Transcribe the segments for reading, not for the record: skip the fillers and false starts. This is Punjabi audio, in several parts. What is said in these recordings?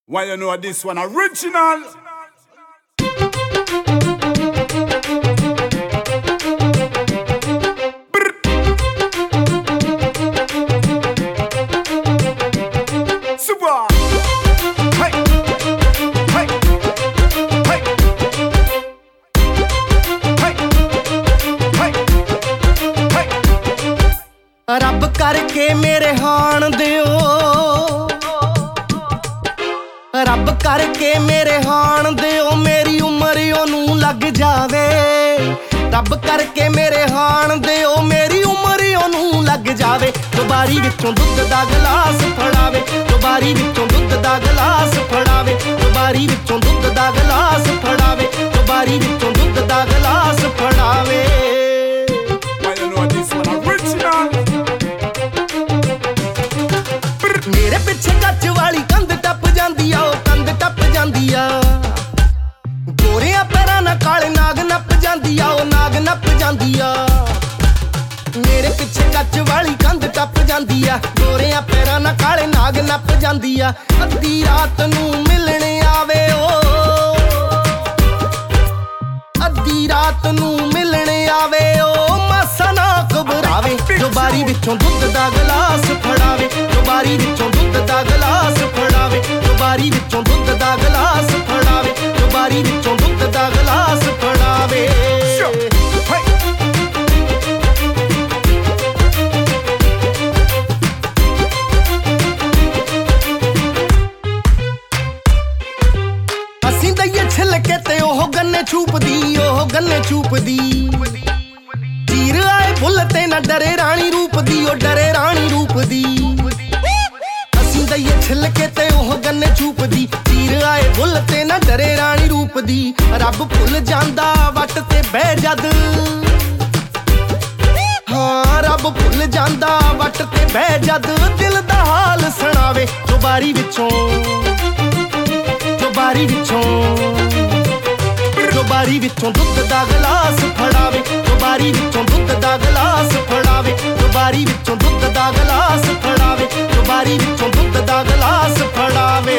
Why you know this one original? Super. Hey. Hey. Hey. Hey. Hey. Hey. रब करके मेरे हाण दियो, रब करके मेरे हाण दियो, मेरी उमर ओनू लग जावे। रब करके मेरे हाण दियो, मेरी उमर ओनू लग जावे। बारी विचों दुध दा गलास फड़ावे, बारी विचों दुध दा गलास फड़ावे, बारी विचों दुध दा गलास फड़ावे, बारी विचों दुध दा गलास फड़ावे। Why you know this one original? मेरे पिछे कच वाली कंध टप जांदी आ, ओ कंध टप जांदी आ। गोरियां पैरां नाल काले नाग नप जांदी आ, ओ नाग नप जांदी आ। मेरे पिछे कच वाली कंध टप जांदी आ, गोरियां पैरां नाल काले नाग नप जांदी आ। अद्धी रात नूं मिलण आवे ओ, अद्धी रात नूं मिलण आवे ओ, मासा ना घबरावे। जो बारी विचों दुध दा गलास फड़ावे, जो बारी विचों दुध दा गलास फड़ावे, जो बारी विचों दुध दा गलास फड़ावे, जो बारी विचों दुध दा गलास फड़ावे। ਅਸੀਂ ਦਈਏ ਛਿਲਕੇ ਤੇ ਉਹ ਗੰਨੇ ਛੂਪਦੀ, ਉਹ ਗੰਨੇ ਛੂਪਦੀ। ਚੀਰ ਆਏ ਫੁੱਲ ਤੇ ਨਾ ਡਰੇ ਰਾਣੀ ਰੂਪ ਦੀ, ਉਹ ਡਰੇ ਰਾਣੀ ਰੂਪ ਦੀ। ਅਸੀਂ ਦਈਏ ਛਿਲਕੇ ਤੇ ਉਹ ਗੰਨੇ ਛੂਪਦੀ, ਚੀਰ ਆਏ ਫੁੱਲ ਤੇ ਨਾ ਡਰੇ ਰਾਣੀ ਰੂਪ ਦੀ। ਰੱਬ ਭੁੱਲ ਜਾਂਦਾ ਵੱਟ ਤੇ ਬਹਿ ਜਦ, ਹਾਂ ਰੱਬ ਭੁੱਲ ਜਾਂਦਾ ਵੱਟ ਤੇ ਬਹਿ ਜਦ। ਦਿਲ ਦਾ ਹਾਲ ਸੁਣਾਵੇ, ਜੋ ਬਾਰੀ ਵਿਚੋਂ, ਜੋ ਬਾਰੀ ਵਿਚੋਂ, ਜੋ ਬਾਰੀ ਵਿਚੋਂ ਦੁੱਧ ਦਾ ਗਲਾਸ ਫੜਾਵੇ, ਜੋ ਬਾਰੀ ਵਿਚੋਂ ਦੁੱਧ ਦਾ ਗਲਾਸ ਫੜਾਵੇ, ਜੋ ਬਾਰੀ ਵਿਚੋਂ ਦੁੱਧ ਦਾ ਗਲਾਸ ਫੜਾਵੇ, ਜੋ ਬਾਰੀ ਵਿਚੋਂ ਦੁੱਧ ਦਾ ਗਲਾਸ ਫੜਾਵੇ।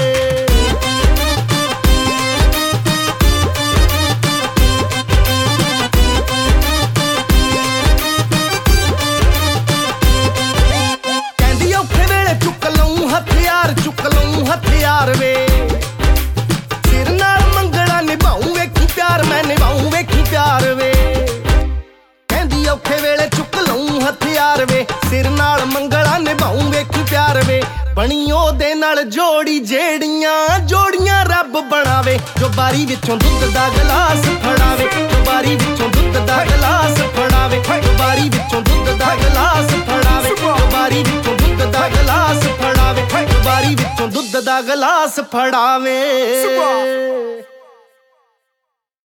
ਕਹਿੰਦੀ ਔਖੇ ਵੇਲੇ ਚੁੱਕ ਲਊਂ ਹਥਿਆਰ, ਚੁੱਕ ਲਊਂ ਹਥਿਆਰ ਵੇ। ਸਿਰ ਨਾਲ ਮੰਗਣਾ ਨਿਭਾਊਂ ਵੇਖੀ ਪਿਆਰ, ਮੈਂ ਨਿਭਾਊਂ ਵੇਖੀ ਪਿਆਰ ਵੇ। ਕਹਿੰਦੀ ਔਖੇ ਵੇਲੇ ਚੁੱਕ ਲਊਂ ਹਥਿਆਰ ਵੇ, ਸਿਰ ਨਾਲ ਮੰਗਣਾ ਨਿਭਾਊਂ ਵੇਖੀ ਪਿਆਰ ਵੇ। ਬਣੀ ਉਹਦੇ ਨਾਲ ਜੋੜੀ ਜਿਹੜੀਆਂ ਜੋੜੀਆਂ ਰੱਬ ਬਣਾਵੇ। ਜੋ ਬਾਰੀ ਵਿਚੋਂ ਦੁੱਧ ਦਾ ਗਲਾਸ ਫੜਾਵੇ, ਜੋ ਬਾਰੀ ਵਿਚੋਂ ਦੁੱਧ ਦਾ ਗਲਾਸ ਫੜਾਵੇ, ਜੋ ਬਾਰੀ ਵਿਚੋਂ ਦੁੱਧ ਦਾ ਗਲਾਸ ਫੜਾਵੇ, ਜੋ ਬਾਰੀ ਵਿਚੋਂ ਦੁੱਧ ਦਾ ਗਲਾਸ ਫੜਾਵੇ, ਜੋ ਬਾਰੀ ਵਿਚੋਂ ਦੁੱਧ ਦਾ ਗਲਾਸ ਫੜਾਵੇ।